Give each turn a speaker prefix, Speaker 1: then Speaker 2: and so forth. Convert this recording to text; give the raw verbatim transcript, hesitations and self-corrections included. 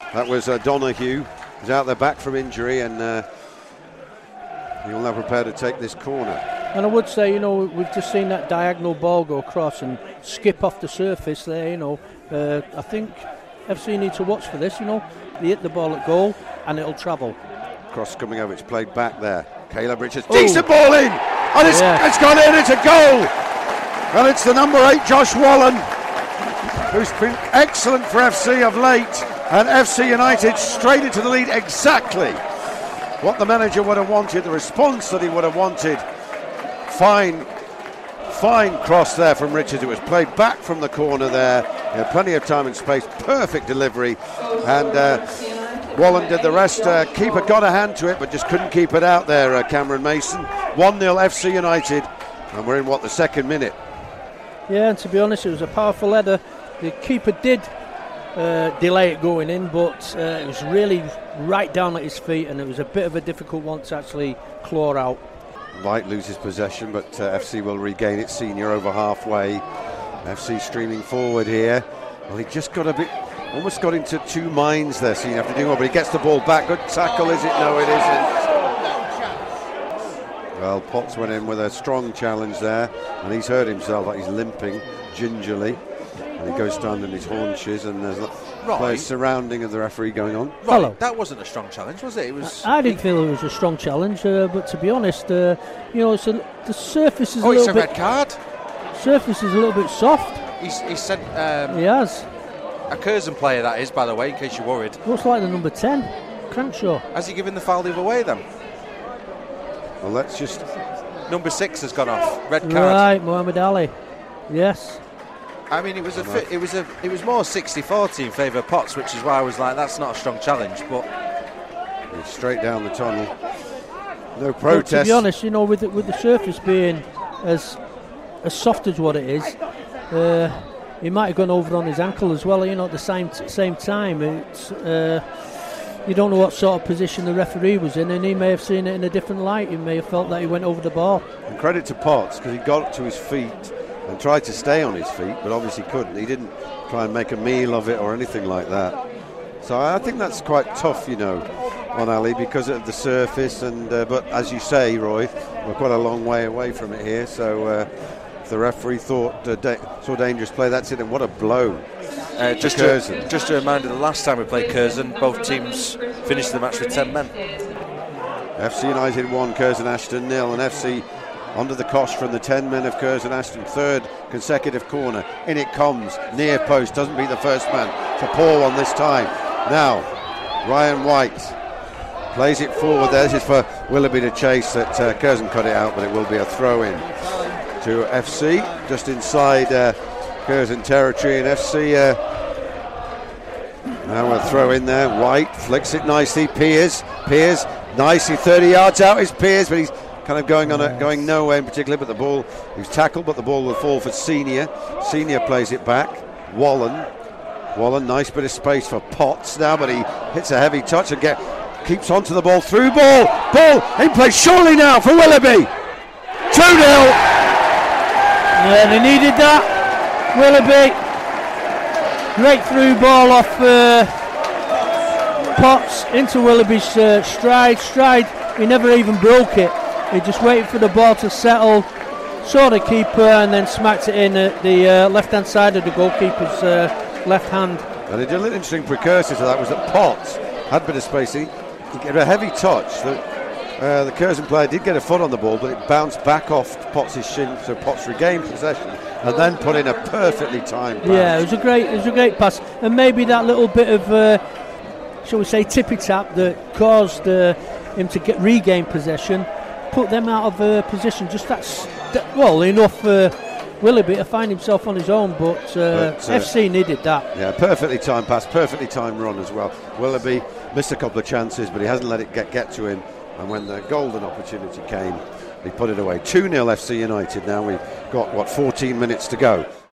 Speaker 1: That was uh, Donahue. He's out there back from injury, and uh, he'll now prepare to take this corner.
Speaker 2: And I would say, you know, we've just seen that diagonal ball go across and skip off the surface there, you know. Uh, I think F C need to watch for this, you know. They hit the ball at goal and it'll travel.
Speaker 1: Cross coming over, it's played back there. Caleb Richards,
Speaker 2: Ooh.
Speaker 1: decent ball in! And it's,
Speaker 2: Yeah.
Speaker 1: it's gone in, it's a goal! And it's the number eight, Josh Wallen, who's been excellent for F C of late. And F C United straight into the lead, exactly what the manager would have wanted, the response that he would have wanted. Fine, fine cross there from Richards. It was played back from the corner there. He had plenty of time and space, perfect delivery. And uh, Wallen did the rest. Uh, keeper got a hand to it, but just couldn't keep it out there, uh, Cameron Mason. one nil F C United, and we're in, what, the second minute?
Speaker 2: Yeah, and to be honest, it was a powerful header. The keeper did uh, delay it going in, but uh, it was really right down at his feet, and it was a bit of a difficult one to actually claw out.
Speaker 1: White loses possession, but uh, F C will regain it. Senior over halfway. F C streaming forward here. Well, he just got a bit, almost got into two minds there, Senior, after doing well, but he gets the ball back. Good tackle, is it? No, it isn't. Well, Potts went in with a strong challenge there, and he's hurt himself, like he's limping gingerly. And he goes down on his haunches, and there's
Speaker 3: Right.
Speaker 1: players surrounding of the referee going on.
Speaker 3: Right,
Speaker 2: Hello.
Speaker 3: that wasn't a strong challenge, was it? It was.
Speaker 2: I didn't feel it was a strong challenge, uh, but to be honest, uh, you know, it's a, the surface is
Speaker 3: Oh,
Speaker 2: a
Speaker 3: it's
Speaker 2: little
Speaker 3: a
Speaker 2: bit
Speaker 3: red card.
Speaker 2: surface is a little bit soft.
Speaker 3: He's, he sent um,
Speaker 2: He has.
Speaker 3: a Curzon player, that is, by the way, in case you're worried.
Speaker 2: Looks like the number ten, Crankshaw.
Speaker 3: Has he given the foul the other way then?
Speaker 1: Well, let's just.
Speaker 3: Number six has gone off. Red card.
Speaker 2: Right, Mohammed Ali. Yes.
Speaker 3: I mean, it was a fi- it was a it was more sixty forty in favour of Potts, which is why I was like, that's not a strong challenge. But
Speaker 1: It's straight down the tunnel. No
Speaker 2: But
Speaker 1: protest.
Speaker 2: to be honest, you know, with the, with the surface being as as soft as what it is, uh, he might have gone over on his ankle as well. You know, at the same t- same time, it's uh, you don't know what sort of position the referee was in, and he may have seen it in a different light. He may have felt that he went over the ball.
Speaker 1: And credit to Potts, because he got to his feet and tried to stay on his feet, but obviously couldn't. He didn't try and make a meal of it or anything like that. So I think that's quite tough, you know, on Ali because of the surface. And uh, but as you say, Roy, we're quite a long way away from it here. So uh, if the referee thought uh, da- saw dangerous play, that's it. And what a blow!
Speaker 3: uh, just
Speaker 1: to
Speaker 3: to,
Speaker 1: Curzon.
Speaker 3: just a reminder, the last time we played Curzon, both teams finished the match with ten men.
Speaker 1: F C United one, Curzon Ashton nil, and F C under the cosh from the ten men of Curzon Ashton. Third consecutive corner. In it comes. Near post. Doesn't beat the first man. It's a poor one this time. Now, Ryan White plays it forward there. This is for Willoughby to chase. That uh, Curzon cut it out, but it will be a throw in to F C. Just inside uh, Curzon territory. And F C uh, now a throw in there. White flicks it nicely. Piers. Piers nicely. thirty yards out is Piers, but he's kind of going on, a, going nowhere in particular, but the ball, he was tackled, but the ball will fall for Senior. Senior plays it back. Wallen. Wallen, nice bit of space for Potts now, but he hits a heavy touch and get, keeps onto the ball. Through ball. Ball in play surely now for Willoughby. two nil.
Speaker 2: Yeah, they needed that. Willoughby. Great through ball off uh, Potts into Willoughby's uh, stride. Stride, he never even broke it. He just waited for the ball to settle, saw the keeper, and then smacked it in at the uh, left-hand side of the goalkeeper's uh, left hand.
Speaker 1: And a little interesting precursor to that was that Potts had a bit of space. He, he got a heavy touch. The, uh, the Curzon player did get a foot on the ball, but it bounced back off Potts' shin, so Potts regained possession and then put in a perfectly timed pass.
Speaker 2: Yeah, it was a great, it was a great pass, and maybe that little bit of, uh, shall we say, tippy tap that caused uh, him to get regain possession, put them out of uh, position. Just that's that, well enough for Willoughby to find himself on his own, but, uh,
Speaker 1: but uh,
Speaker 2: F C needed that.
Speaker 1: Yeah, perfectly timed pass, perfectly timed run as well. Willoughby missed a couple of chances, but he hasn't let it get, get to him. And when the golden opportunity came, he put it away. two nil F C United now. We've got, what, fourteen minutes to go.